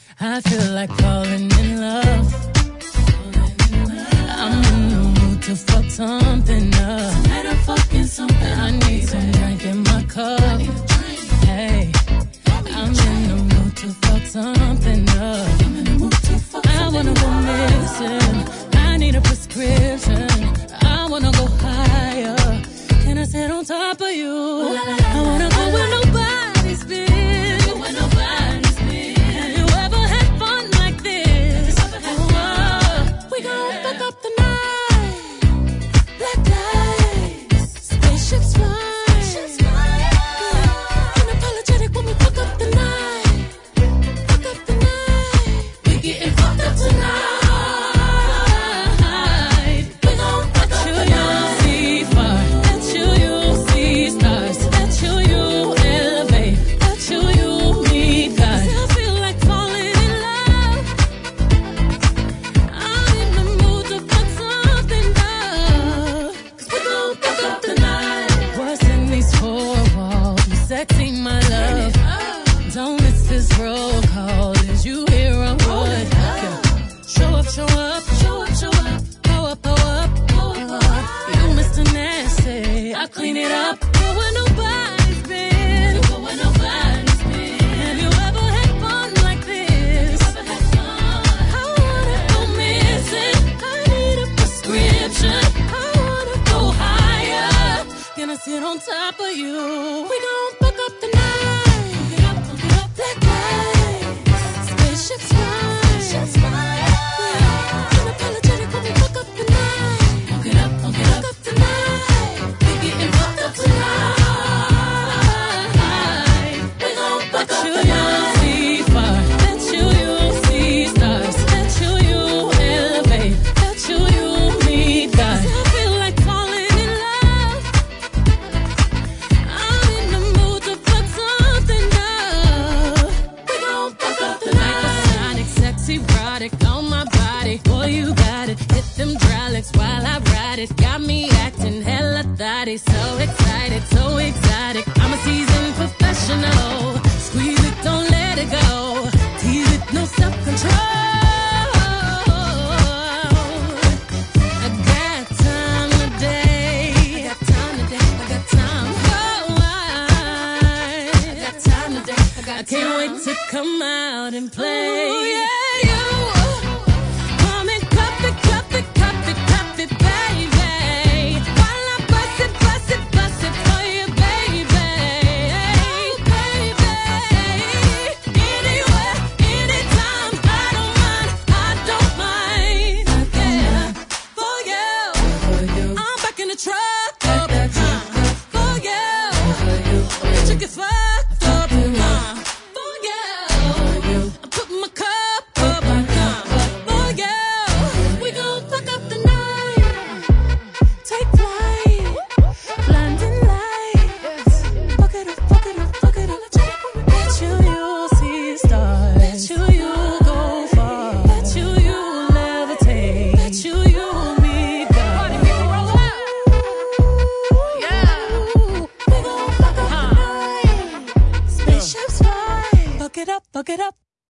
I feel like falling in love. I'm in the mood to fuck something up. Tonight I'm fucking something. I need some drink in my cup. Hey, I'm in the mood to fuck something up. I wanna go missing. I need a prescription. I wanna go higher. Can I sit on top of you? I wanna go where nobody's been. Have you ever had fun like this? We gon' fuck up the night. Black lights, spaceships fly. Unapologetic when we fuck up the night. Fuck up the night. We getting fucked up tonight. We gon' fuck up the night. See far, that's you see stars. That's you elevate. That's you meet God. I feel like falling in love. I'm in the mood to fuck something up. 'Cause we gon' fuck up the night. What's in these four walls? I'm sexy, my love. Don't miss this roll call. Is you here or what? Show up, show up, show up, show up. Pull up, pull up, pull up. You Mr. Nasty, I clean it up. Go where nobody's been. Go where nobody's been. Have you ever had fun like this? I wanna go missing. I need a prescription. I wanna go higher. Can I sit on top of you? We gon' fuck up the night. Black lights, spaceships fly. Unapologetic when we fuck up the night. Fuck up the night. We getting fucked up tonight. We gon' fuck up the night. See far, that's you see stars. That's you elevate. That's you meet God. I feel like falling in love. I'm in the mood to fuck something up. We gon' fuck up the night. Sonic, sexy, erotic on my body. Boy, you got it. Hit them hydraulics while I ride it. Got me acting hella thotty. So excited, so exotic. I'm a seasoned professional. Squeeze it, don't let it go. Tease it, no self-control. I got time today. I got time today. I got time. Oh, I got time today. I can't wait to come out and play. Ooh, yeah, you